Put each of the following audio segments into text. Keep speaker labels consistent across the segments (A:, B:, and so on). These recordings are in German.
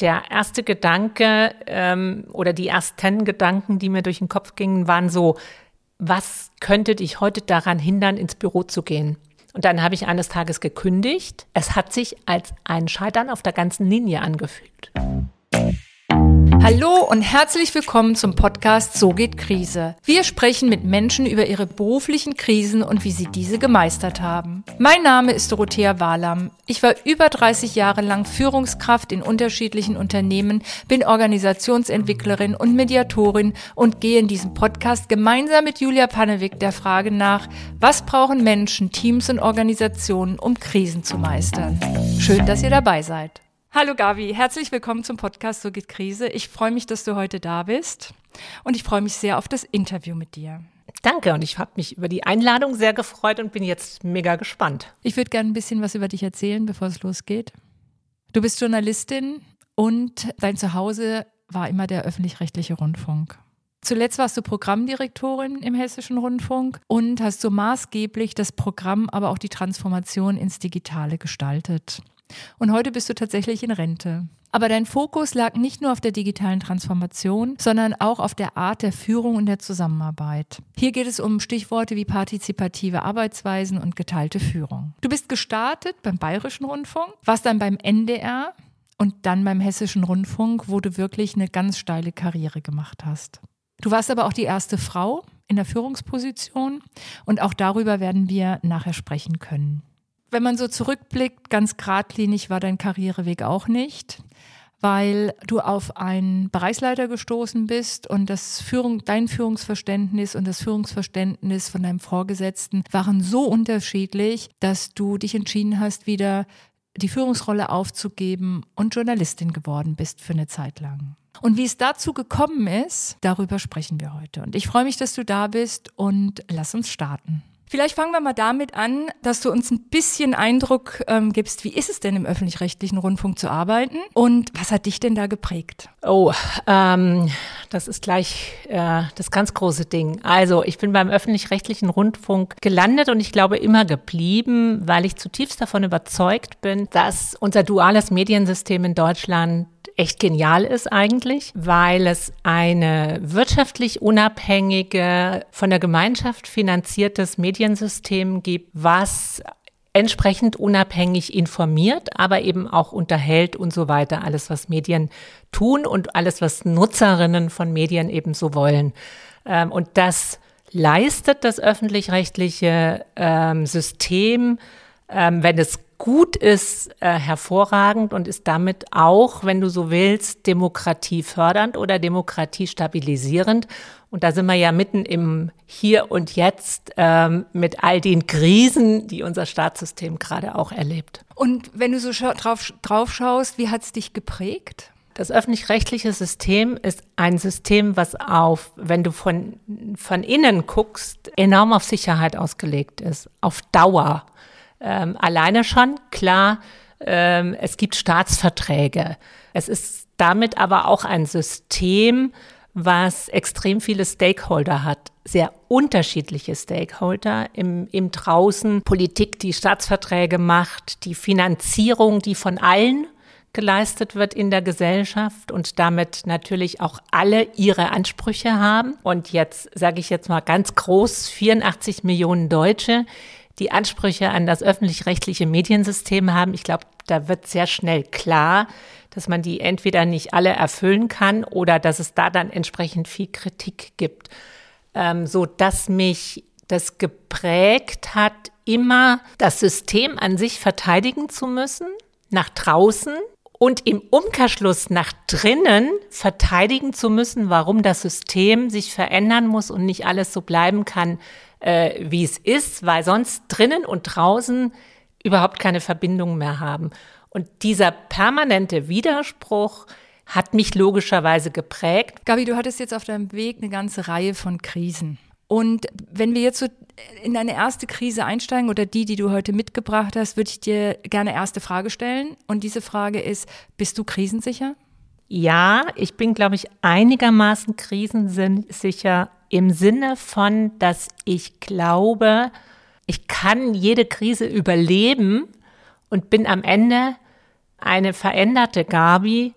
A: Der erste Gedanke oder die ersten Gedanken, die mir durch den Kopf gingen, waren so, was könnte dich heute daran hindern, ins Büro zu gehen? Und dann habe ich eines Tages gekündigt. Es hat sich als ein Scheitern auf der ganzen Linie angefühlt.
B: Hallo und herzlich willkommen zum Podcast So geht Krise. Wir sprechen mit Menschen über ihre beruflichen Krisen und wie sie diese gemeistert haben. Mein Name ist Dorothea Wahlam. Ich war über 30 Jahre lang Führungskraft in unterschiedlichen Unternehmen, bin Organisationsentwicklerin und Mediatorin und gehe in diesem Podcast gemeinsam mit Julia Pannewig der Frage nach, was brauchen Menschen, Teams und Organisationen, um Krisen zu meistern. Schön, dass ihr dabei seid. Hallo Gabi, herzlich willkommen zum Podcast So geht Krise. Ich freue mich, dass du heute da bist und ich freue mich sehr auf das Interview mit dir.
A: Danke und ich habe mich über die Einladung sehr gefreut und bin jetzt mega gespannt.
B: Ich würde gerne ein bisschen was über dich erzählen, bevor es losgeht. Du bist Journalistin und dein Zuhause war immer der öffentlich-rechtliche Rundfunk. Zuletzt warst du Programmdirektorin im Hessischen Rundfunk und hast so maßgeblich das Programm, aber auch die Transformation ins Digitale gestaltet. Und heute bist du tatsächlich in Rente. Aber dein Fokus lag nicht nur auf der digitalen Transformation, sondern auch auf der Art der Führung und der Zusammenarbeit. Hier geht es um Stichworte wie partizipative Arbeitsweisen und geteilte Führung. Du bist gestartet beim Bayerischen Rundfunk, warst dann beim NDR und dann beim Hessischen Rundfunk, wo du wirklich eine ganz steile Karriere gemacht hast. Du warst aber auch die erste Frau in der Führungsposition und auch darüber werden wir nachher sprechen können. Wenn man so zurückblickt, ganz geradlinig war dein Karriereweg auch nicht, weil du auf einen Bereichsleiter gestoßen bist und dein Führungsverständnis und das Führungsverständnis von deinem Vorgesetzten waren so unterschiedlich, dass du dich entschieden hast, wieder die Führungsrolle aufzugeben und Journalistin geworden bist für eine Zeit lang. Und wie es dazu gekommen ist, darüber sprechen wir heute. Und ich freue mich, dass du da bist und lass uns starten. Vielleicht fangen wir mal damit an, dass du uns ein bisschen Eindruck gibst, wie ist es denn im öffentlich-rechtlichen Rundfunk zu arbeiten und was hat dich denn da geprägt?
A: Das ist gleich das ganz große Ding. Also ich bin beim öffentlich-rechtlichen Rundfunk gelandet und ich glaube immer geblieben, weil ich zutiefst davon überzeugt bin, dass unser duales Mediensystem in Deutschland echt genial ist eigentlich, weil es eine wirtschaftlich unabhängige, von der Gemeinschaft finanziertes Mediensystem gibt, was entsprechend unabhängig informiert, aber eben auch unterhält und so weiter. Alles, was Medien tun und alles, was Nutzerinnen von Medien eben so wollen. Und das leistet das öffentlich-rechtliche System, wenn es gut ist, hervorragend und ist damit auch, wenn du so willst, demokratiefördernd oder demokratiestabilisierend. Und da sind wir ja mitten im Hier und Jetzt mit all den Krisen, die unser Staatssystem gerade auch erlebt.
B: Und wenn du so drauf schaust, wie hat es dich geprägt?
A: Das öffentlich-rechtliche System ist ein System, was wenn du von innen guckst, enorm auf Sicherheit ausgelegt ist, auf Dauer. Alleine schon, klar, es gibt Staatsverträge. Es ist damit aber auch ein System, was extrem viele Stakeholder hat, sehr unterschiedliche Stakeholder im Draußen. Politik, die Staatsverträge macht, die Finanzierung, die von allen geleistet wird in der Gesellschaft und damit natürlich auch alle ihre Ansprüche haben. Und jetzt sage ich jetzt mal ganz groß, 84 Millionen Deutsche, die Ansprüche an das öffentlich-rechtliche Mediensystem haben. Ich glaube, da wird sehr schnell klar, dass man die entweder nicht alle erfüllen kann oder dass es da dann entsprechend viel Kritik gibt. So dass mich das geprägt hat, immer das System an sich verteidigen zu müssen, nach draußen und im Umkehrschluss nach drinnen verteidigen zu müssen, warum das System sich verändern muss und nicht alles so bleiben kann, wie es ist, weil sonst drinnen und draußen überhaupt keine Verbindung mehr haben. Und dieser permanente Widerspruch hat mich logischerweise geprägt.
B: Gabi, du hattest jetzt auf deinem Weg eine ganze Reihe von Krisen. Und wenn wir jetzt so in eine erste Krise einsteigen oder die du heute mitgebracht hast, würde ich dir gerne erste Frage stellen. Und diese Frage ist, bist du krisensicher?
A: Ja, ich bin, glaube ich, einigermaßen krisensicher im Sinne von, dass ich glaube, ich kann jede Krise überleben und bin am Ende eine veränderte Gabi,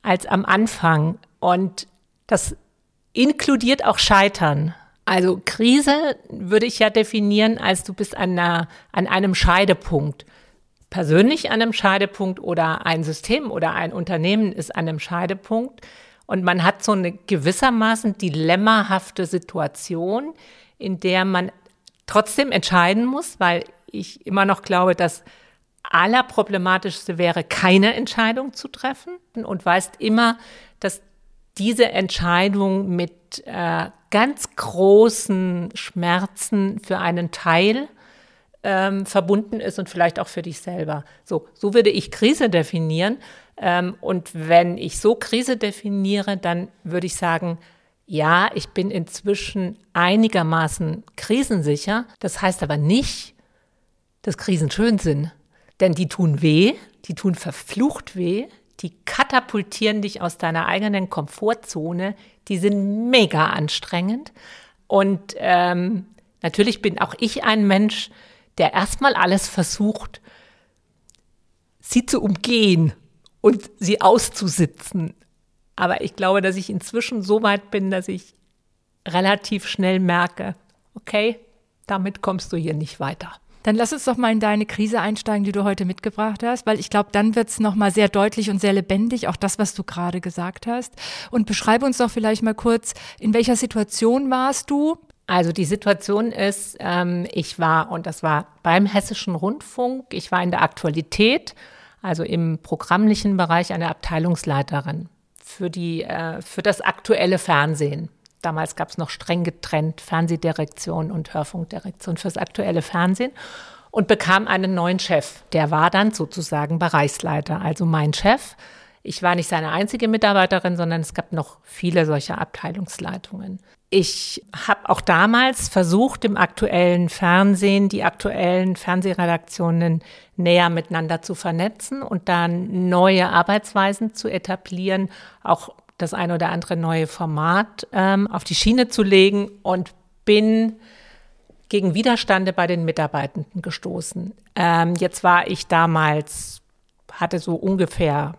A: als am Anfang. Und das inkludiert auch Scheitern. Also Krise würde ich ja definieren, als du bist an einem Scheidepunkt. Persönlich an einem Scheidepunkt oder ein System oder ein Unternehmen ist an einem Scheidepunkt. Und man hat so eine gewissermaßen dilemmahafte Situation, in der man trotzdem entscheiden muss, weil ich immer noch glaube, das Allerproblematischste wäre, keine Entscheidung zu treffen und weißt immer, dass diese Entscheidung mit ganz großen Schmerzen für einen Teil verbunden ist und vielleicht auch für dich selber. So würde ich Krise definieren. Und wenn ich so Krise definiere, dann würde ich sagen, ja, ich bin inzwischen einigermaßen krisensicher. Das heißt aber nicht, dass Krisen schön sind. Denn die tun weh, die tun verflucht weh, die katapultieren dich aus deiner eigenen Komfortzone, die sind mega anstrengend. Und natürlich bin auch ich ein Mensch, der erstmal alles versucht, sie zu umgehen und sie auszusitzen. Aber ich glaube, dass ich inzwischen so weit bin, dass ich relativ schnell merke, okay, damit kommst du hier nicht weiter.
B: Dann lass uns doch mal in deine Krise einsteigen, die du heute mitgebracht hast, weil ich glaube, dann wird es nochmal sehr deutlich und sehr lebendig, auch das, was du gerade gesagt hast. Und beschreibe uns doch vielleicht mal kurz, in welcher Situation warst du?
A: Also die Situation ist, ich war, und das war beim Hessischen Rundfunk, ich war in der Aktualität, also im programmlichen Bereich eine Abteilungsleiterin für das aktuelle Fernsehen. Damals gab es noch streng getrennt Fernsehdirektion und Hörfunkdirektion fürs aktuelle Fernsehen und bekam einen neuen Chef. Der war dann sozusagen Bereichsleiter, also mein Chef. Ich war nicht seine einzige Mitarbeiterin, sondern es gab noch viele solcher Abteilungsleitungen. Ich habe auch damals versucht, im aktuellen Fernsehen die aktuellen Fernsehredaktionen näher miteinander zu vernetzen und dann neue Arbeitsweisen zu etablieren, auch das ein oder andere neue Format auf die Schiene zu legen und bin gegen Widerstände bei den Mitarbeitenden gestoßen. Jetzt war ich damals, hatte so ungefähr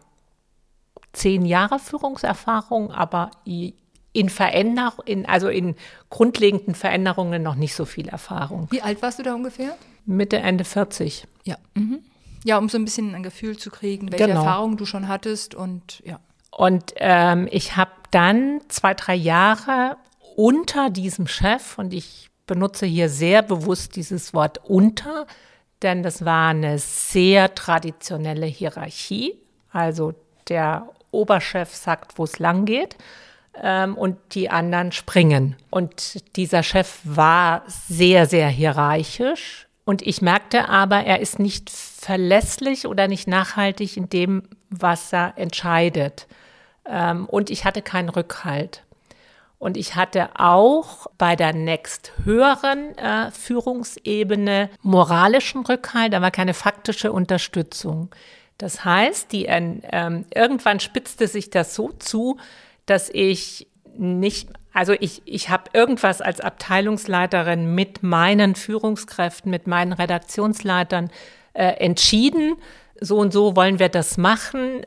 A: 10 Jahre Führungserfahrung, aber in grundlegenden Veränderungen noch nicht so viel Erfahrung.
B: Wie alt warst du da ungefähr?
A: Mitte, Ende 40.
B: Ja. Mhm. Ja, um so ein bisschen ein Gefühl zu kriegen, welche Erfahrungen du schon hattest und ja.
A: Und ich habe dann 2-3 Jahre unter diesem Chef, und ich benutze hier sehr bewusst dieses Wort unter, denn das war eine sehr traditionelle Hierarchie. Also der Oberchef sagt, wo es lang geht, und die anderen springen. Und dieser Chef war sehr, sehr hierarchisch. Und ich merkte aber, er ist nicht verlässlich oder nicht nachhaltig in dem, was er entscheidet. Und ich hatte keinen Rückhalt. Und ich hatte auch bei der nächsthöheren Führungsebene moralischen Rückhalt, aber keine faktische Unterstützung. Das heißt, irgendwann spitzte sich das so zu, dass ich nicht, also ich habe irgendwas als Abteilungsleiterin mit meinen Führungskräften, mit meinen Redaktionsleitern entschieden. So und so wollen wir das machen.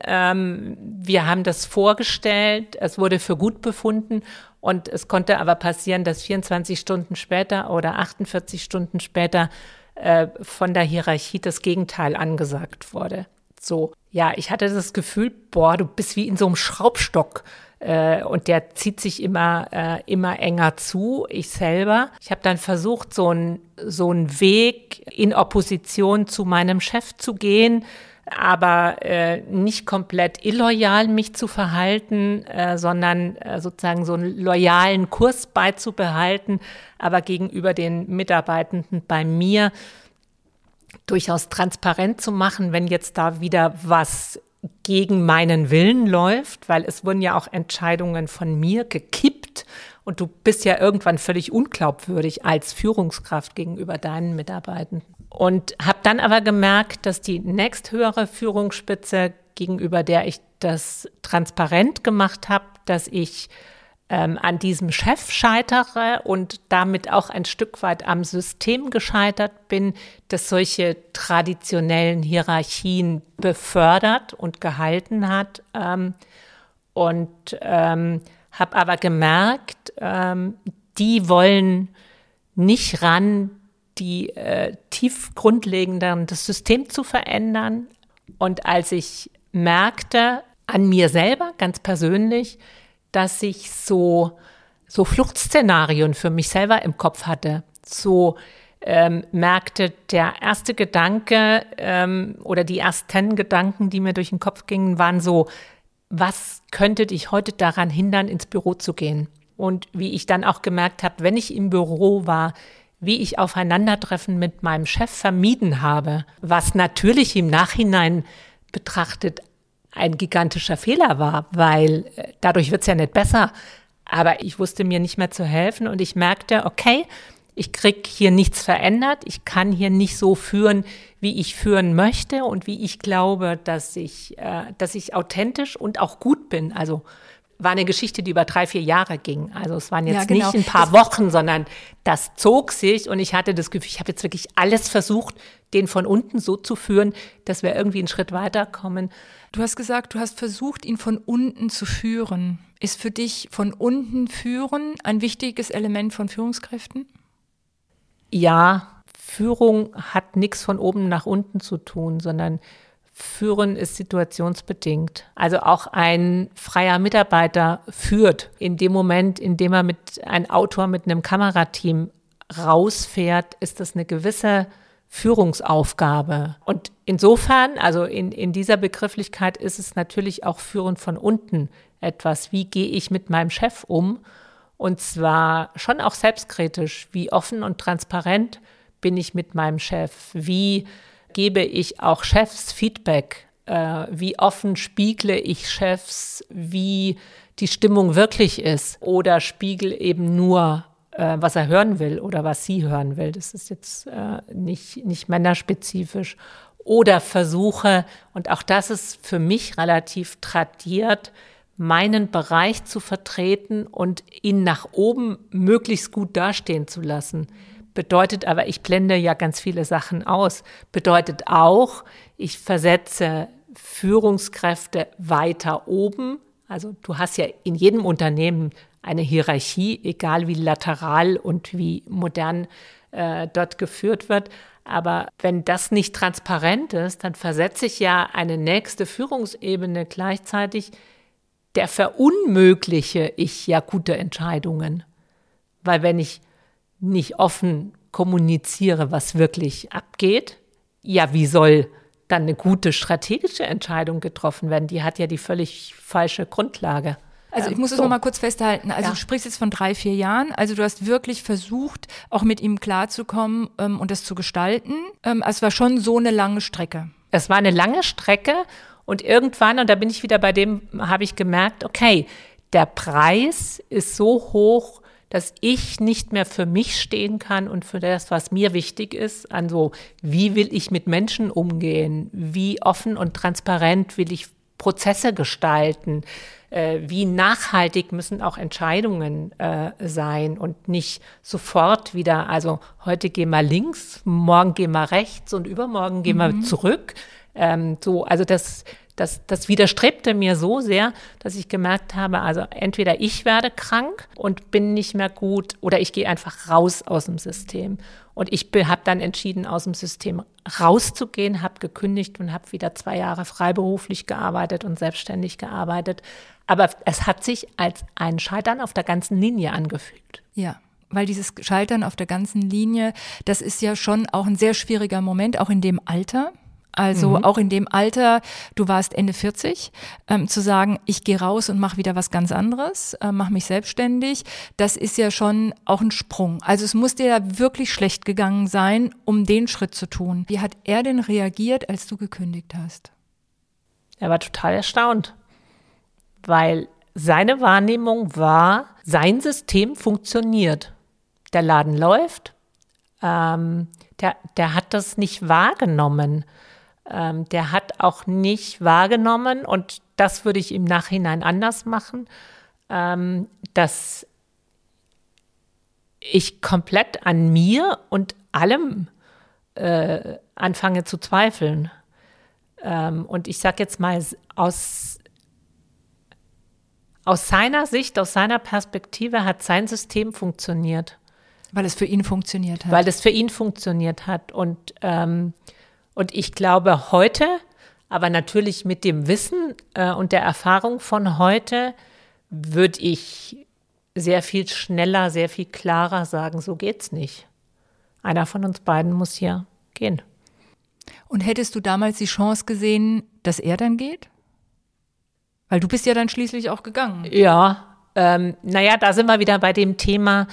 A: Wir haben das vorgestellt, es wurde für gut befunden und es konnte aber passieren, dass 24 Stunden später oder 48 Stunden später von der Hierarchie das Gegenteil angesagt wurde. So, ja, ich hatte das Gefühl, boah, du bist wie in so einem Schraubstock und der zieht sich immer enger zu, ich selber. Ich habe dann versucht, so einen Weg in Opposition zu meinem Chef zu gehen, aber nicht komplett illoyal mich zu verhalten, sondern sozusagen so einen loyalen Kurs beizubehalten, aber gegenüber den Mitarbeitenden bei mir durchaus transparent zu machen, wenn jetzt da wieder was gegen meinen Willen läuft, weil es wurden ja auch Entscheidungen von mir gekippt und du bist ja irgendwann völlig unglaubwürdig als Führungskraft gegenüber deinen Mitarbeitenden. Und habe dann aber gemerkt, dass die nächsthöhere Führungsspitze, gegenüber der ich das transparent gemacht habe, dass ich an diesem Chef scheitere und damit auch ein Stück weit am System gescheitert bin, das solche traditionellen Hierarchien befördert und gehalten hat. und habe aber gemerkt, die wollen nicht ran, die tief grundlegenden, das System zu verändern. Und als ich merkte an mir selber, ganz persönlich, dass ich so Fluchtszenarien für mich selber im Kopf hatte, merkte, der erste Gedanke oder die ersten Gedanken, die mir durch den Kopf gingen, waren so, was könnte dich heute daran hindern, ins Büro zu gehen? Und wie ich dann auch gemerkt habe, wenn ich im Büro war, wie ich Aufeinandertreffen mit meinem Chef vermieden habe, was natürlich im Nachhinein betrachtet ein gigantischer Fehler war, weil dadurch wird es ja nicht besser. Aber ich wusste mir nicht mehr zu helfen und ich merkte, okay, ich krieg hier nichts verändert, ich kann hier nicht so führen, wie ich führen möchte und wie ich glaube, dass ich authentisch und auch gut bin. Also war eine Geschichte, die über 3-4 Jahre ging. Also es waren jetzt nicht ein paar Wochen, sondern das zog sich und ich hatte das Gefühl, ich habe jetzt wirklich alles versucht, den von unten so zu führen, dass wir irgendwie einen Schritt weiterkommen.
B: Du hast gesagt, du hast versucht, ihn von unten zu führen. Ist für dich von unten führen ein wichtiges Element von Führungskräften?
A: Ja, Führung hat nichts von oben nach unten zu tun, sondern Führen ist situationsbedingt. Also auch ein freier Mitarbeiter führt in dem Moment, in dem er ein Autor mit einem Kamerateam rausfährt, ist das eine gewisse Führungsaufgabe. Und insofern, also in dieser Begrifflichkeit ist es natürlich auch Führen von unten etwas. Wie gehe ich mit meinem Chef um? Und zwar schon auch selbstkritisch. Wie offen und transparent bin ich mit meinem Chef? Wie gebe ich auch Chefs Feedback? Wie offen spiegle ich Chefs, wie die Stimmung wirklich ist? Oder spiegel eben nur, was er hören will oder was sie hören will? Das ist jetzt nicht männerspezifisch. Oder versuche, und auch das ist für mich relativ tradiert, meinen Bereich zu vertreten und ihn nach oben möglichst gut dastehen zu lassen. Bedeutet aber, ich blende ja ganz viele Sachen aus. Bedeutet auch, ich versetze Führungskräfte weiter oben. Also du hast ja in jedem Unternehmen eine Hierarchie, egal wie lateral und wie modern dort geführt wird. Aber wenn das nicht transparent ist, dann versetze ich ja eine nächste Führungsebene gleichzeitig, der verunmögliche ich ja gute Entscheidungen. Weil wenn ich nicht offen kommuniziere, was wirklich abgeht, ja, wie soll dann eine gute strategische Entscheidung getroffen werden? Die hat ja die völlig falsche Grundlage.
B: Also ich muss es noch mal kurz festhalten. Also du sprichst jetzt von 3-4 Jahren. Also du hast wirklich versucht, auch mit ihm klarzukommen und das zu gestalten. Also es war schon so eine lange Strecke.
A: Es war eine lange Strecke und irgendwann, und da bin ich wieder bei dem, habe ich gemerkt, okay, der Preis ist so hoch, dass ich nicht mehr für mich stehen kann und für das, was mir wichtig ist. Also wie will ich mit Menschen umgehen? Wie offen und transparent will ich Prozesse gestalten? Wie nachhaltig müssen auch Entscheidungen sein und nicht sofort wieder, also heute gehen wir links, morgen gehen wir rechts und übermorgen gehen wir zurück. Also das widerstrebte mir so sehr, dass ich gemerkt habe, also entweder ich werde krank und bin nicht mehr gut oder ich gehe einfach raus aus dem System. Und ich habe dann entschieden, aus dem System rauszugehen, habe gekündigt und habe wieder 2 Jahre freiberuflich gearbeitet und selbstständig gearbeitet. Aber es hat sich als ein Scheitern auf der ganzen Linie angefühlt.
B: Ja. Weil dieses Scheitern auf der ganzen Linie, das ist ja schon auch ein sehr schwieriger Moment, auch in dem Alter. Also auch in dem Alter, du warst Ende 40, zu sagen, ich gehe raus und mache wieder was ganz anderes, mache mich selbstständig, das ist ja schon auch ein Sprung. Also es muss dir ja wirklich schlecht gegangen sein, um den Schritt zu tun. Wie hat er denn reagiert, als du gekündigt hast?
A: Er war total erstaunt, weil seine Wahrnehmung war, sein System funktioniert. Der Laden läuft, der hat das nicht wahrgenommen. Der hat auch nicht wahrgenommen, und das würde ich im Nachhinein anders machen, dass ich komplett an mir und allem anfange zu zweifeln. Und ich sage jetzt mal, aus aus seiner Sicht, aus seiner Perspektive hat sein System funktioniert.
B: Weil es für ihn funktioniert hat.
A: Weil es für ihn funktioniert hat. Und ich glaube heute, aber natürlich mit dem Wissen und der Erfahrung von heute, würde ich sehr viel schneller, sehr viel klarer sagen, so geht's nicht. Einer von uns beiden muss hier gehen.
B: Und hättest du damals die Chance gesehen, dass er dann geht? Weil du bist ja dann schließlich auch gegangen.
A: Ja, da sind wir wieder bei dem Thema,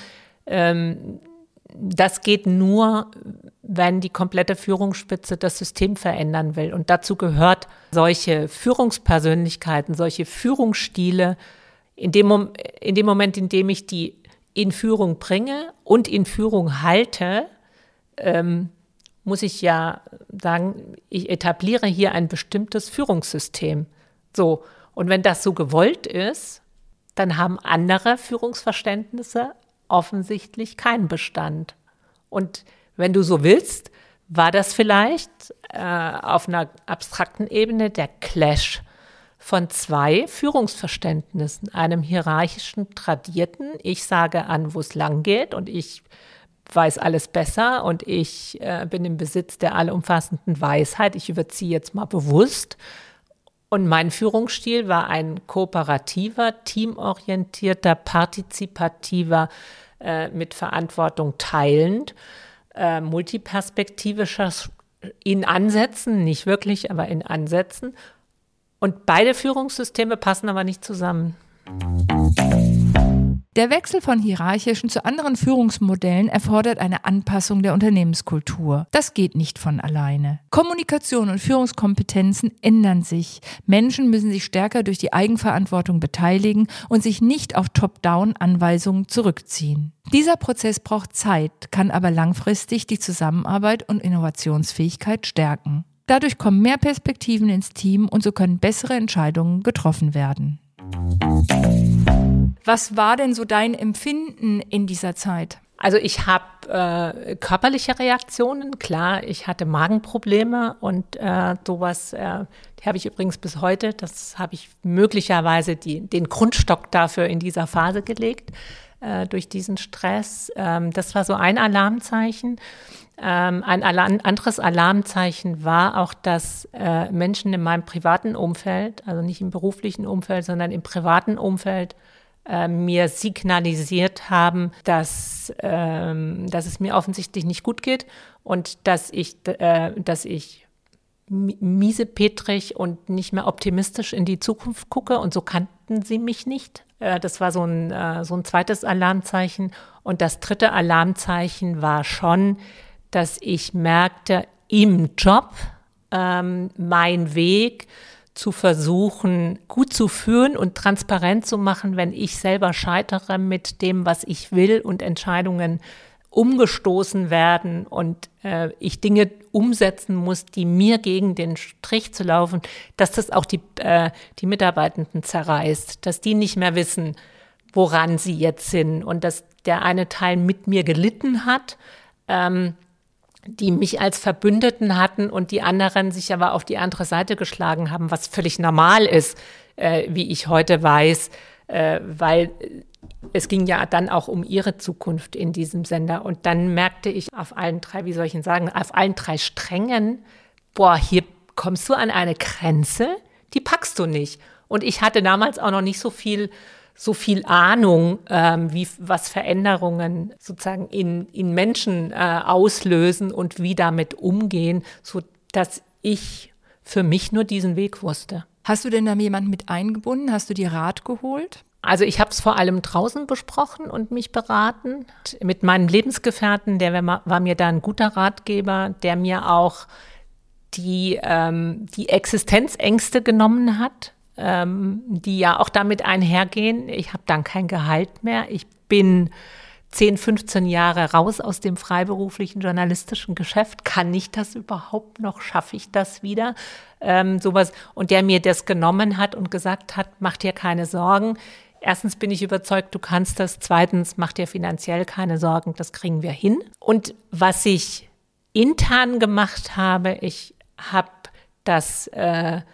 A: das geht nur, wenn die komplette Führungsspitze das System verändern will. Und dazu gehört solche Führungspersönlichkeiten, solche Führungsstile. In dem Moment, in dem ich die in Führung bringe und in Führung halte, muss ich ja sagen, ich etabliere hier ein bestimmtes Führungssystem. So. Und wenn das so gewollt ist, dann haben andere Führungsverständnisse offensichtlich keinen Bestand. Und wenn du so willst, war das vielleicht auf einer abstrakten Ebene der Clash von zwei Führungsverständnissen, einem hierarchischen, tradierten, ich sage an, wo es lang geht und ich weiß alles besser und ich bin im Besitz der allumfassenden Weisheit, ich überziehe jetzt mal bewusst. Und mein Führungsstil war ein kooperativer, teamorientierter, partizipativer, mit Verantwortung teilend, multiperspektivischer in Ansätzen, nicht wirklich, aber in Ansätzen. Und beide Führungssysteme passen aber nicht zusammen.
B: Der Wechsel von hierarchischen zu anderen Führungsmodellen erfordert eine Anpassung der Unternehmenskultur. Das geht nicht von alleine. Kommunikation und Führungskompetenzen ändern sich. Menschen müssen sich stärker durch die Eigenverantwortung beteiligen und sich nicht auf Top-Down-Anweisungen zurückziehen. Dieser Prozess braucht Zeit, kann aber langfristig die Zusammenarbeit und Innovationsfähigkeit stärken. Dadurch kommen mehr Perspektiven ins Team und so können bessere Entscheidungen getroffen werden. Was war denn so dein Empfinden in dieser Zeit?
A: Also ich habe körperliche Reaktionen, klar, ich hatte Magenprobleme und sowas, die habe ich übrigens bis heute, das habe ich möglicherweise den Grundstock dafür in dieser Phase gelegt, durch diesen Stress. Das war so ein Alarmzeichen. Ein anderes Alarmzeichen war auch, dass Menschen in meinem privaten Umfeld, also nicht im beruflichen Umfeld, sondern im privaten Umfeld, mir signalisiert haben, dass es mir offensichtlich nicht gut geht und dass ich miesepetrig und nicht mehr optimistisch in die Zukunft gucke. Und so kannten sie mich nicht. Das war so ein zweites Alarmzeichen. Und das dritte Alarmzeichen war schon, dass ich merkte, im Job mein Weg zu versuchen, gut zu führen und transparent zu machen, wenn ich selber scheitere mit dem, was ich will und Entscheidungen umgestoßen werden und ich Dinge umsetzen muss, die mir gegen den Strich zu laufen, dass das auch die Mitarbeitenden zerreißt, dass die nicht mehr wissen, woran sie jetzt sind und dass der eine Teil mit mir gelitten hat, die mich als Verbündeten hatten und die anderen sich aber auf die andere Seite geschlagen haben, was völlig normal ist, wie ich heute weiß, weil es ging ja dann auch um ihre Zukunft in diesem Sender. Und dann merkte ich auf allen drei, wie soll ich denn sagen, auf allen drei Strängen, hier kommst du an eine Grenze, die packst du nicht. Und ich hatte damals auch noch nicht so viel Ahnung, was Veränderungen sozusagen in Menschen auslösen und wie damit umgehen, so dass ich für mich nur diesen Weg wusste.
B: Hast du denn da jemanden mit eingebunden? Hast du dir Rat geholt?
A: Also ich habe es vor allem draußen besprochen und mich beraten. Mit meinem Lebensgefährten, der war mir da ein guter Ratgeber, der mir auch die Existenzängste genommen hat, die ja auch damit einhergehen. Ich habe dann kein Gehalt mehr. Ich bin 10, 15 Jahre raus aus dem freiberuflichen journalistischen Geschäft. Kann ich das überhaupt noch? Schaffe ich das wieder? Sowas. Und der mir das genommen hat und gesagt hat, mach dir keine Sorgen. Erstens bin ich überzeugt, du kannst das. Zweitens, mach dir finanziell keine Sorgen, das kriegen wir hin. Und was ich intern gemacht habe, ich habe das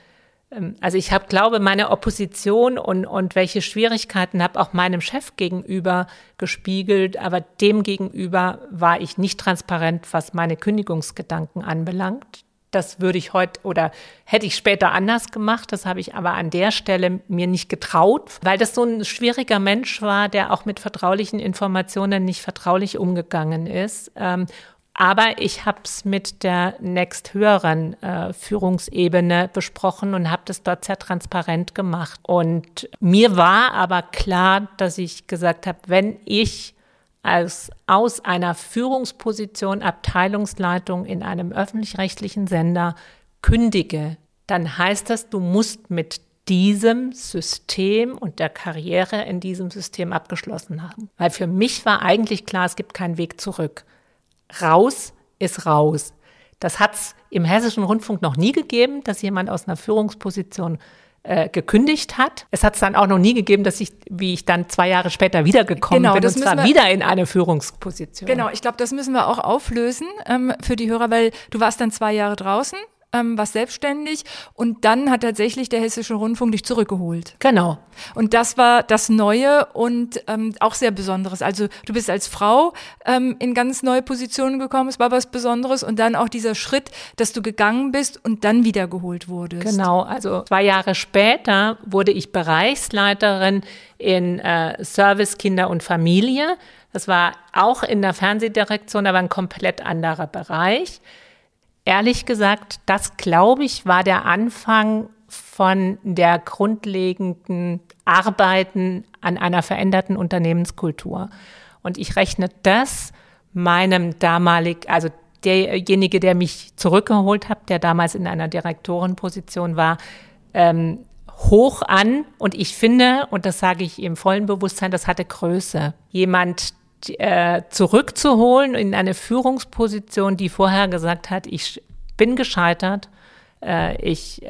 A: Also ich glaube, meine Opposition und welche Schwierigkeiten habe auch meinem Chef gegenüber gespiegelt, aber dem gegenüber war ich nicht transparent, was meine Kündigungsgedanken anbelangt. Das würde ich heute oder hätte ich später anders gemacht. Das habe ich aber an der Stelle mir nicht getraut, weil das so ein schwieriger Mensch war, der auch mit vertraulichen Informationen nicht vertraulich umgegangen ist. Aber ich habe es mit der nächsthöheren Führungsebene besprochen und habe das dort sehr transparent gemacht. Und mir war aber klar, dass ich gesagt habe, wenn ich aus einer Führungsposition, Abteilungsleitung in einem öffentlich-rechtlichen Sender kündige, dann heißt das, du musst mit diesem System und der Karriere in diesem System abgeschlossen haben. Weil für mich war eigentlich klar, es gibt keinen Weg zurück. Raus ist raus. Das hat es im Hessischen Rundfunk noch nie gegeben, dass jemand aus einer Führungsposition gekündigt hat. Es hat es dann auch noch nie gegeben, wie ich dann 2 Jahre später wiedergekommen bin, und zwar wieder in eine Führungsposition.
B: Genau, ich glaube, das müssen wir auch auflösen für die Hörer, weil du warst dann 2 Jahre draußen, warst selbstständig und dann hat tatsächlich der Hessische Rundfunk dich zurückgeholt.
A: Genau.
B: Und das war das Neue und auch sehr Besonderes. Also du bist als Frau in ganz neue Positionen gekommen, es war was Besonderes und dann auch dieser Schritt, dass du gegangen bist und dann wiedergeholt wurdest.
A: Genau, also 2 Jahre später wurde ich Bereichsleiterin in Service, Kinder und Familie. Das war auch in der Fernsehdirektion, aber ein komplett anderer Bereich. Ehrlich gesagt, das, glaube ich, war der Anfang von der grundlegenden Arbeiten an einer veränderten Unternehmenskultur. Und ich rechne das meinem also derjenige, der mich zurückgeholt hat, der damals in einer Direktorenposition war, hoch an. Und ich finde, und das sage ich im vollen Bewusstsein, das hatte Größe. Jemand zurückzuholen in eine Führungsposition, die vorher gesagt hat, ich bin gescheitert, ich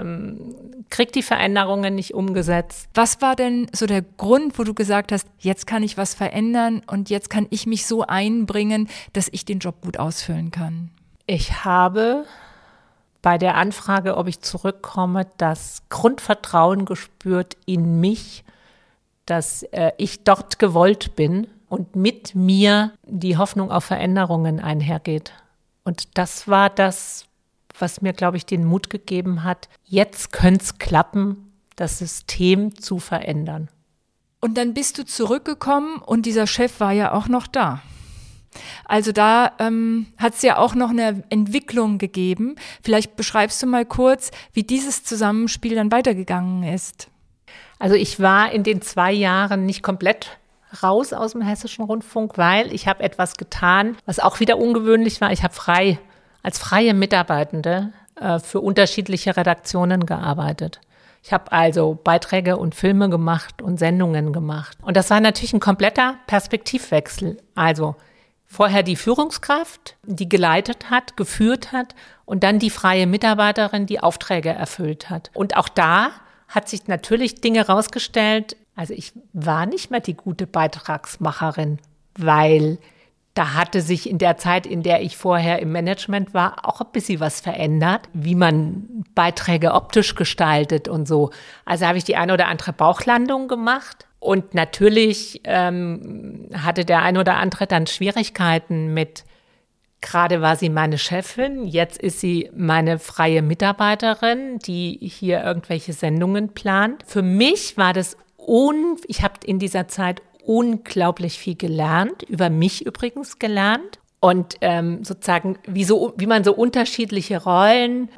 A: kriege die Veränderungen nicht umgesetzt.
B: Was war denn so der Grund, wo du gesagt hast, jetzt kann ich was verändern und jetzt kann ich mich so einbringen, dass ich den Job gut ausfüllen kann?
A: Ich habe bei der Anfrage, ob ich zurückkomme, das Grundvertrauen gespürt in mich, dass ich dort gewollt bin und mit mir die Hoffnung auf Veränderungen einhergeht. Und das war das, was mir, glaube ich, den Mut gegeben hat, jetzt könnte es klappen, das System zu verändern.
B: Und dann bist du zurückgekommen und dieser Chef war ja auch noch da. Also da hat es ja auch noch eine Entwicklung gegeben. Vielleicht beschreibst du mal kurz, wie dieses Zusammenspiel dann weitergegangen ist.
A: Also ich war in den 2 Jahren nicht komplett raus aus dem Hessischen Rundfunk, weil ich habe etwas getan, was auch wieder ungewöhnlich war. Ich habe als freie Mitarbeitende für unterschiedliche Redaktionen gearbeitet. Ich habe also Beiträge und Filme gemacht und Sendungen gemacht. Und das war natürlich ein kompletter Perspektivwechsel. Also vorher die Führungskraft, die geleitet hat, geführt hat und dann die freie Mitarbeiterin, die Aufträge erfüllt hat. Und auch da hat sich natürlich Dinge rausgestellt. Also ich war nicht mehr die gute Beitragsmacherin, weil da hatte sich in der Zeit, in der ich vorher im Management war, auch ein bisschen was verändert, wie man Beiträge optisch gestaltet und so. Also habe ich die eine oder andere Bauchlandung gemacht. Und natürlich hatte der ein oder andere dann Schwierigkeiten mit, gerade war sie meine Chefin, jetzt ist sie meine freie Mitarbeiterin, die hier irgendwelche Sendungen plant. Für mich war das ich habe in dieser Zeit unglaublich viel gelernt, über mich übrigens gelernt. Und sozusagen, wie man so unterschiedliche Rollen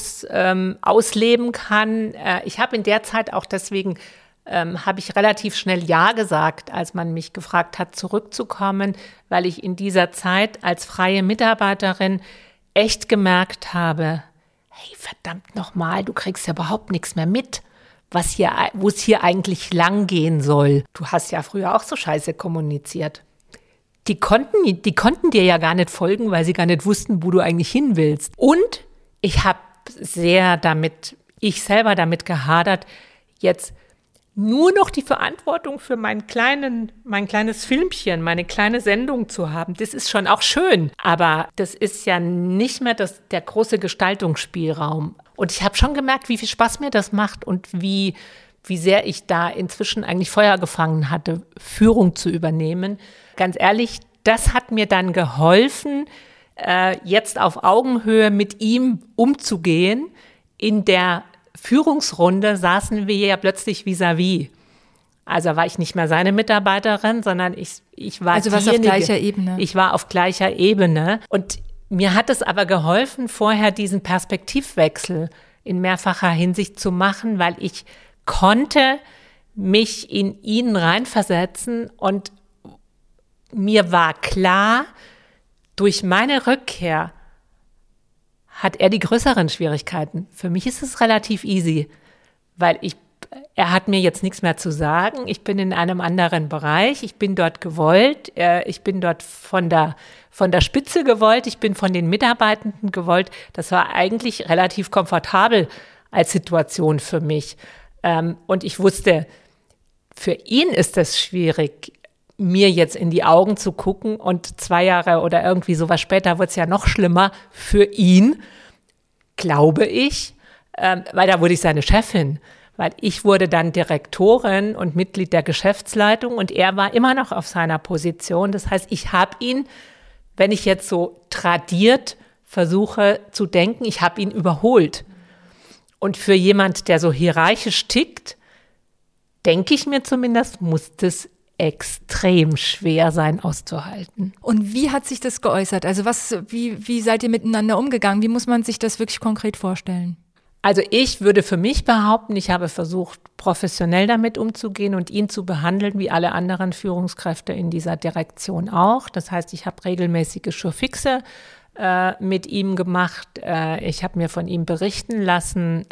A: ausleben kann. Ich habe in der Zeit auch deswegen, habe ich relativ schnell Ja gesagt, als man mich gefragt hat, zurückzukommen, weil ich in dieser Zeit als freie Mitarbeiterin echt gemerkt habe, hey, verdammt nochmal, du kriegst ja überhaupt nichts mehr mit, wo es hier eigentlich lang gehen soll. Du hast ja früher auch so scheiße kommuniziert. Die konnten dir ja gar nicht folgen, weil sie gar nicht wussten, wo du eigentlich hin willst. Und ich habe ich selber damit gehadert, jetzt nur noch die Verantwortung für mein kleines Filmchen, meine kleine Sendung zu haben, das ist schon auch schön. Aber das ist ja nicht mehr der große Gestaltungsspielraum. Und ich habe schon gemerkt, wie viel Spaß mir das macht und wie sehr ich da inzwischen eigentlich Feuer gefangen hatte, Führung zu übernehmen. Ganz ehrlich, das hat mir dann geholfen, jetzt auf Augenhöhe mit ihm umzugehen. In der Führungsrunde saßen wir ja plötzlich vis-à-vis. Also war ich nicht mehr seine Mitarbeiterin, sondern ich war
B: also was auf gleicher Ebene.
A: Ich war auf gleicher Ebene. Und mir hat es aber geholfen, vorher diesen Perspektivwechsel in mehrfacher Hinsicht zu machen, weil ich konnte mich in ihn reinversetzen und mir war klar, durch meine Rückkehr hat er die größeren Schwierigkeiten. Für mich ist es relativ easy, weil er hat mir jetzt nichts mehr zu sagen. Ich bin in einem anderen Bereich. Ich bin dort gewollt. Ich bin dort von der Spitze gewollt. Ich bin von den Mitarbeitenden gewollt. Das war eigentlich relativ komfortabel als Situation für mich. Und ich wusste, für ihn ist es schwierig, mir jetzt in die Augen zu gucken, und 2 Jahre oder irgendwie sowas später wird es ja noch schlimmer für ihn, glaube ich, weil da wurde ich seine Chefin, weil ich wurde dann Direktorin und Mitglied der Geschäftsleitung und er war immer noch auf seiner Position. Das heißt, ich habe ihn, wenn ich jetzt so tradiert versuche zu denken, ich habe ihn überholt. Und für jemand, der so hierarchisch tickt, denke ich mir zumindest, muss das extrem schwer sein auszuhalten.
B: Und wie hat sich das geäußert? Also wie seid ihr miteinander umgegangen? Wie muss man sich das wirklich konkret vorstellen?
A: Also ich würde für mich behaupten, ich habe versucht, professionell damit umzugehen und ihn zu behandeln, wie alle anderen Führungskräfte in dieser Direktion auch. Das heißt, ich habe regelmäßige Schurfixe mit ihm gemacht. Ich habe mir von ihm berichten lassen.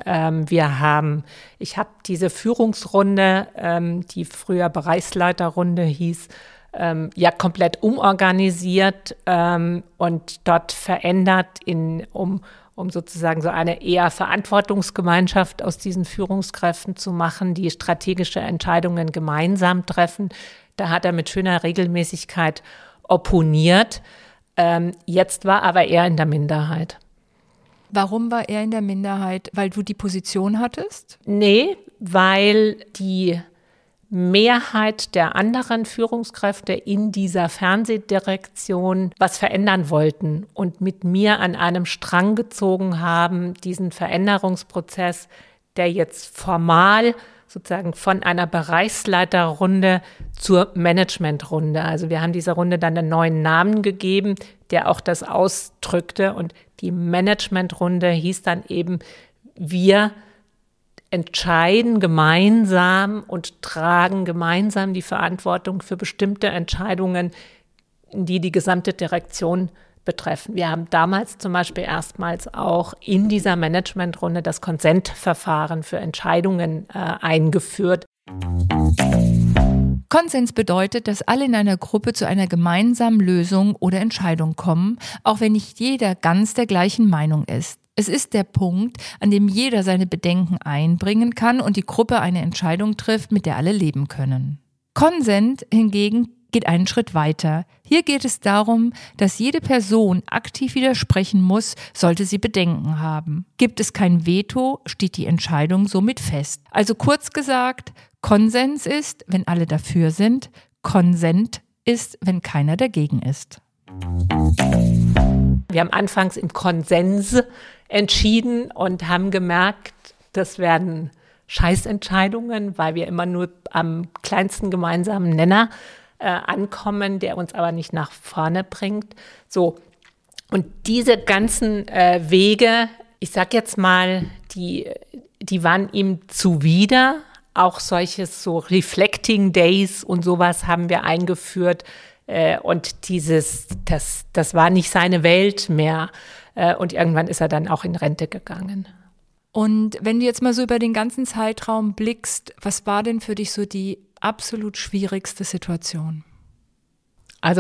A: Ich habe diese Führungsrunde, die früher Bereichsleiterrunde hieß, ja komplett umorganisiert und dort verändert, um sozusagen so eine eher Verantwortungsgemeinschaft aus diesen Führungskräften zu machen, die strategische Entscheidungen gemeinsam treffen. Da hat er mit schöner Regelmäßigkeit opponiert. Jetzt war aber er in der Minderheit.
B: Warum war er in der Minderheit? Weil du die Position hattest?
A: Nee, weil die Mehrheit der anderen Führungskräfte in dieser Fernsehdirektion was verändern wollten und mit mir an einem Strang gezogen haben, diesen Veränderungsprozess, der jetzt formal sozusagen von einer Bereichsleiterrunde zur Managementrunde. Also wir haben dieser Runde dann einen neuen Namen gegeben, der auch das ausdrückte. Und die Managementrunde hieß dann eben, wir entscheiden gemeinsam und tragen gemeinsam die Verantwortung für bestimmte Entscheidungen, die die gesamte Direktion betreffen. Wir haben damals zum Beispiel erstmals auch in dieser Managementrunde das Konsentverfahren für Entscheidungen eingeführt.
B: Konsens bedeutet, dass alle in einer Gruppe zu einer gemeinsamen Lösung oder Entscheidung kommen, auch wenn nicht jeder ganz der gleichen Meinung ist. Es ist der Punkt, an dem jeder seine Bedenken einbringen kann und die Gruppe eine Entscheidung trifft, mit der alle leben können. Konsent hingegen geht einen Schritt weiter. Hier geht es darum, dass jede Person aktiv widersprechen muss, sollte sie Bedenken haben. Gibt es kein Veto, steht die Entscheidung somit fest. Also kurz gesagt, Konsens ist, wenn alle dafür sind, Konsent ist, wenn keiner dagegen ist.
A: Wir haben anfangs im Konsens entschieden und haben gemerkt, das werden Scheißentscheidungen, weil wir immer nur am kleinsten gemeinsamen Nenner ankommen, der uns aber nicht nach vorne bringt. So, und diese ganzen Wege, ich sag jetzt mal, die waren ihm zuwider. Auch solches so Reflecting Days und sowas haben wir eingeführt. Und das war nicht seine Welt mehr. Und irgendwann ist er dann auch in Rente gegangen.
B: Und wenn du jetzt mal so über den ganzen Zeitraum blickst, was war denn für dich so die absolut schwierigste Situation?
A: Also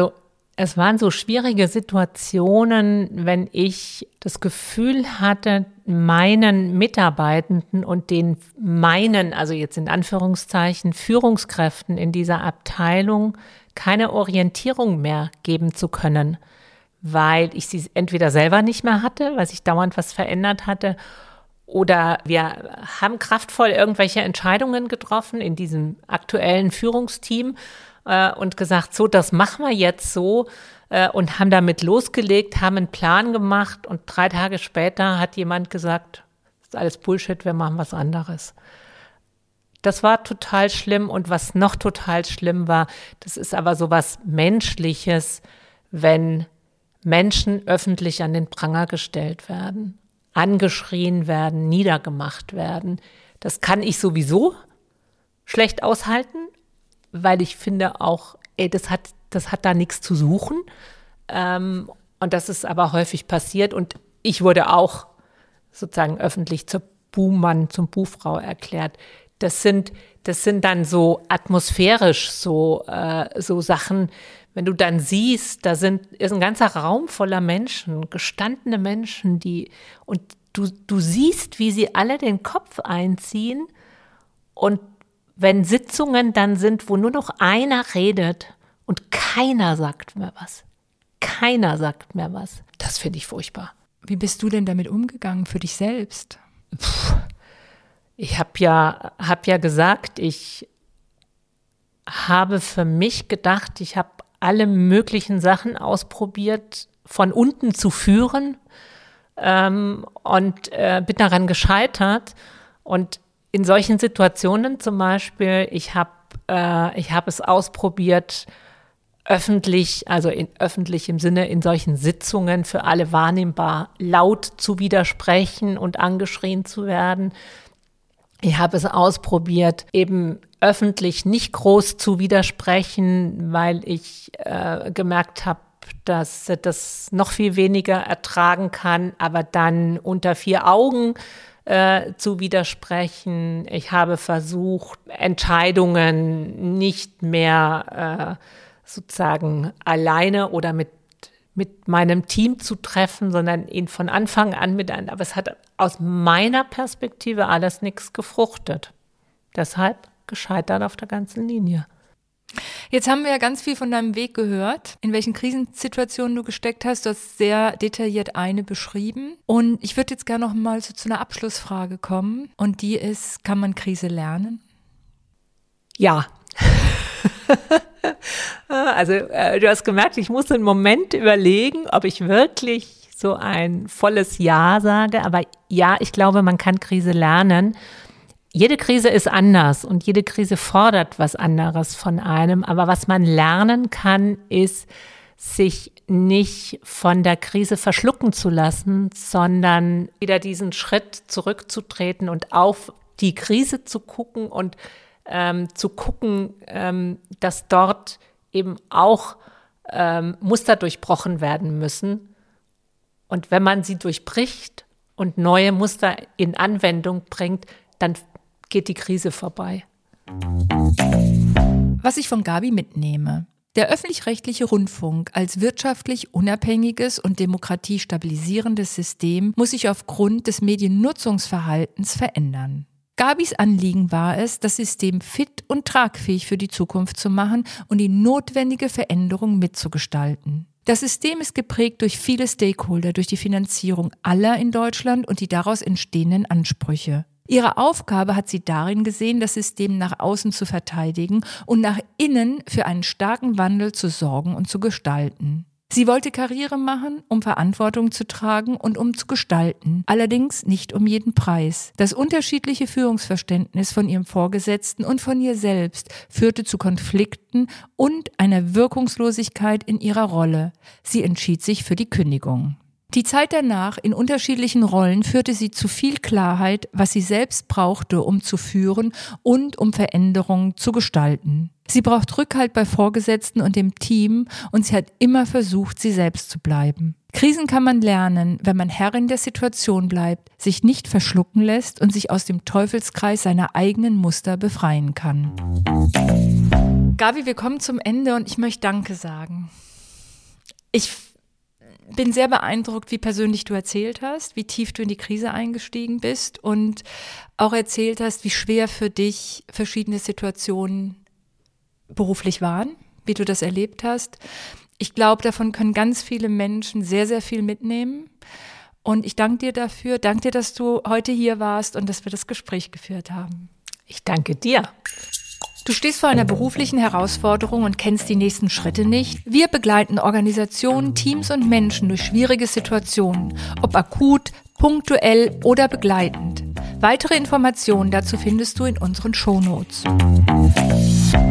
A: Es waren so schwierige Situationen, wenn ich das Gefühl hatte, meinen Mitarbeitenden und also jetzt in Anführungszeichen, Führungskräften in dieser Abteilung keine Orientierung mehr geben zu können, weil ich sie entweder selber nicht mehr hatte, weil sich dauernd was verändert hatte, oder wir haben kraftvoll irgendwelche Entscheidungen getroffen in diesem aktuellen Führungsteam und gesagt, so, das machen wir jetzt so und haben damit losgelegt, haben einen Plan gemacht und 3 Tage später hat jemand gesagt, das ist alles Bullshit, wir machen was anderes. Das war total schlimm und was noch total schlimm war, das ist aber so was Menschliches, wenn Menschen öffentlich an den Pranger gestellt werden, angeschrien werden, niedergemacht werden. Das kann ich sowieso schlecht aushalten, weil ich finde auch, das hat da nichts zu suchen. Und das ist aber häufig passiert. Und ich wurde auch sozusagen öffentlich zum Buhmann, zum Buhfrau erklärt. Das sind dann so atmosphärisch so Sachen, wenn du dann siehst, ist ein ganzer Raum voller Menschen, gestandene Menschen, und du siehst, wie sie alle den Kopf einziehen, und wenn Sitzungen dann sind, wo nur noch einer redet und keiner sagt mehr was. Keiner sagt mehr was. Das finde ich furchtbar.
B: Wie bist du denn damit umgegangen für dich selbst?
A: Ich habe ja gesagt, ich habe für mich gedacht, ich habe alle möglichen Sachen ausprobiert, von unten zu führen, und bin daran gescheitert. Und in solchen Situationen zum Beispiel, ich habe es ausprobiert, öffentlich, also öffentlich im Sinne in solchen Sitzungen für alle wahrnehmbar, laut zu widersprechen und angeschrien zu werden. Ich habe es ausprobiert, eben öffentlich nicht groß zu widersprechen, weil ich gemerkt habe, dass das noch viel weniger ertragen kann, aber dann unter 4 Augen zu widersprechen. Ich habe versucht, Entscheidungen nicht mehr sozusagen alleine oder mit meinem Team zu treffen, sondern ihn von Anfang an aber es hat aus meiner Perspektive alles nichts gefruchtet. Deshalb gescheitert auf der ganzen Linie.
B: Jetzt haben wir ja ganz viel von deinem Weg gehört, in welchen Krisensituationen du gesteckt hast. Du hast sehr detailliert eine beschrieben. Und ich würde jetzt gerne noch mal so zu einer Abschlussfrage kommen. Und die ist, kann man Krise lernen?
A: Ja. Also du hast gemerkt, ich muss einen Moment überlegen, ob ich wirklich so ein volles Ja sage. Aber ja, ich glaube, man kann Krise lernen. Jede Krise ist anders und jede Krise fordert was anderes von einem. Aber was man lernen kann, ist, sich nicht von der Krise verschlucken zu lassen, sondern wieder diesen Schritt zurückzutreten und auf die Krise zu gucken und zu gucken, dass dort eben auch Muster durchbrochen werden müssen. Und wenn man sie durchbricht und neue Muster in Anwendung bringt, dann geht die Krise vorbei.
B: Was ich von Gabi mitnehme: Der öffentlich-rechtliche Rundfunk als wirtschaftlich unabhängiges und demokratiestabilisierendes System muss sich aufgrund des Mediennutzungsverhaltens verändern. Gabis Anliegen war es, das System fit und tragfähig für die Zukunft zu machen und die notwendige Veränderung mitzugestalten. Das System ist geprägt durch viele Stakeholder, durch die Finanzierung aller in Deutschland und die daraus entstehenden Ansprüche. Ihre Aufgabe hat sie darin gesehen, das System nach außen zu verteidigen und nach innen für einen starken Wandel zu sorgen und zu gestalten. Sie wollte Karriere machen, um Verantwortung zu tragen und um zu gestalten, allerdings nicht um jeden Preis. Das unterschiedliche Führungsverständnis von ihrem Vorgesetzten und von ihr selbst führte zu Konflikten und einer Wirkungslosigkeit in ihrer Rolle. Sie entschied sich für die Kündigung. Die Zeit danach in unterschiedlichen Rollen führte sie zu viel Klarheit, was sie selbst brauchte, um zu führen und um Veränderungen zu gestalten. Sie braucht Rückhalt bei Vorgesetzten und dem Team und sie hat immer versucht, sie selbst zu bleiben. Krisen kann man lernen, wenn man Herrin der Situation bleibt, sich nicht verschlucken lässt und sich aus dem Teufelskreis seiner eigenen Muster befreien kann. Gabi, wir kommen zum Ende und ich möchte Danke sagen. Ich bin sehr beeindruckt, wie persönlich du erzählt hast, wie tief du in die Krise eingestiegen bist und auch erzählt hast, wie schwer für dich verschiedene Situationen beruflich waren, wie du das erlebt hast. Ich glaube, davon können ganz viele Menschen sehr, sehr viel mitnehmen. Und ich danke dir dafür, danke dir, dass du heute hier warst und dass wir das Gespräch geführt haben.
A: Ich danke dir.
B: Du stehst vor einer beruflichen Herausforderung und kennst die nächsten Schritte nicht? Wir begleiten Organisationen, Teams und Menschen durch schwierige Situationen, ob akut, punktuell oder begleitend. Weitere Informationen dazu findest du in unseren Shownotes.